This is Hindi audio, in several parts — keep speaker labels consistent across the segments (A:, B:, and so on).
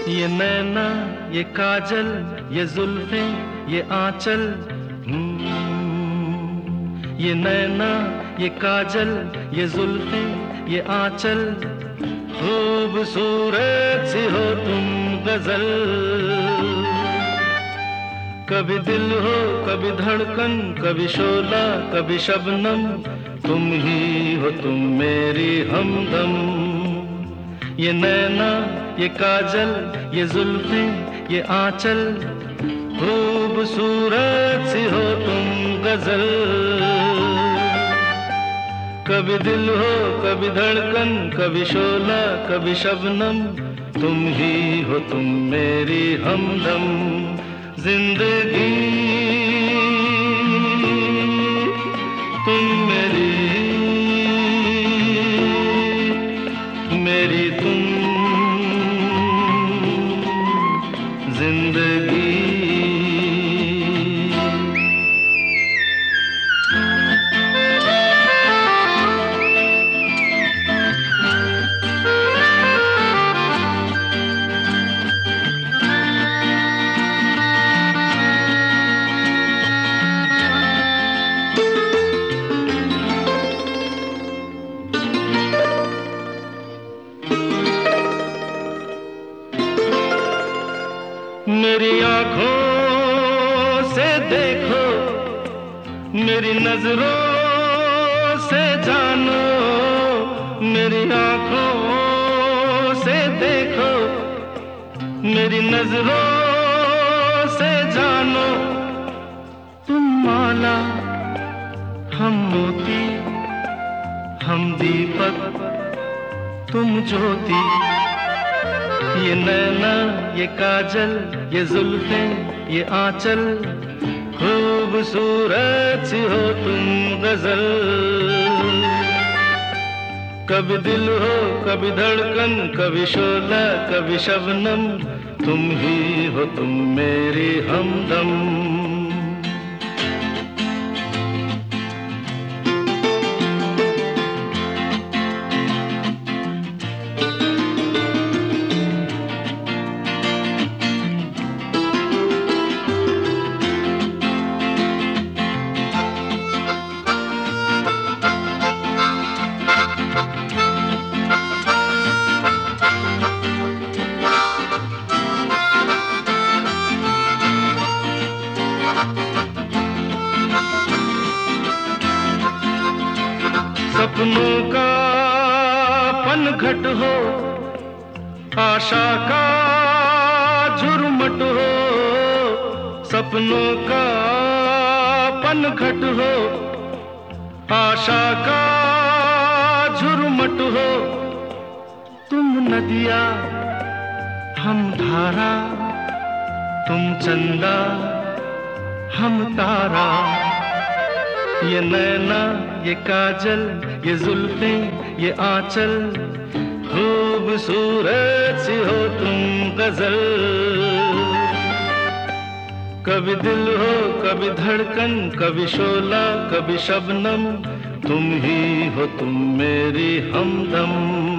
A: ये नैना, ये काजल, ये जुल्फें, ये आंचल। ये नैना, ये काजल, ये जुल्फें, ये आंचल। खूबसूरत सी हो तुम गजल। कभी दिल हो, कभी धड़कन, कभी शोला, कभी शबनम। तुम ही हो तुम मेरी हमदम। ये नैना, ये काजल, ये जुल्फें, ये आंचल। खूबसूरत सी हो तुम गजल। कभी दिल हो, कभी धड़कन, कभी शोला, कभी शबनम। तुम ही हो तुम मेरी हमदम। जिंदगी तुम मेरी, मेरी तुम जिंदगी। मेरी आंखों से देखो, मेरी नजरों से जानो। मेरी आंखों से देखो, मेरी नजरों से जानो। तुम माला, हम मोती, हम दीपक, तुम ज्योति। ये नैना, ये काजल, ये जुल्फें, ये आंचल। खूबसूरत सी हो तुम गजल। कभी दिल हो, कभी धड़कन, कभी शोला, कभी शबनम। तुम ही हो तुम मेरी हमदम। सपनों का पनघट हो, आशा का झुरमुट हो। सपनों का पनघट हो, आशा का झुरमुट हो। तुम नदिया, हम धारा, तुम चंदा, हम तारा। ये नैना, ये काजल, ये जुल्फें, ये आंचल। खूबसूरत सी हो तुम गजल। कभी दिल हो, कभी धड़कन, कभी शोला, कभी शबनम। तुम ही हो तुम मेरी हमदम।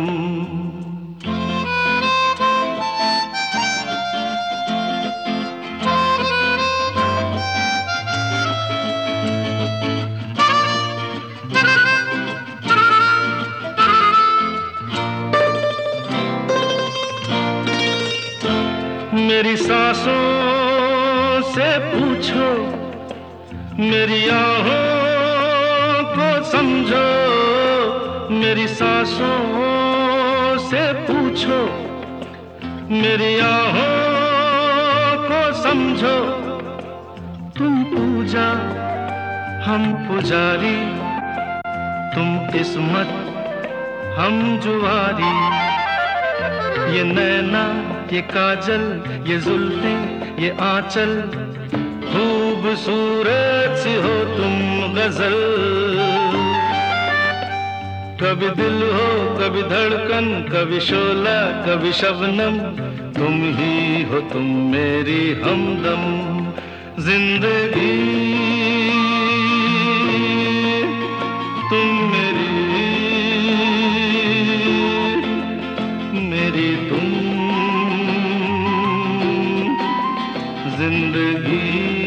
A: मेरी सांसों से पूछो, मेरी आहों को समझो। मेरी सांसों से पूछो, मेरी आहों को समझो। तुम पूजा, हम पुजारी, तुम किस्मत, हम जुआरी। ये नैना, ये काजल, ये जुल्फें, ये आंचल। खूबसूरत सी हो तुम गजल। कभी दिल हो, कभी धड़कन, कभी शोला, कभी शबनम। तुम ही हो तुम मेरी हमदम। जिंदगी तुम मेरी, मेरी तुम जिंदगी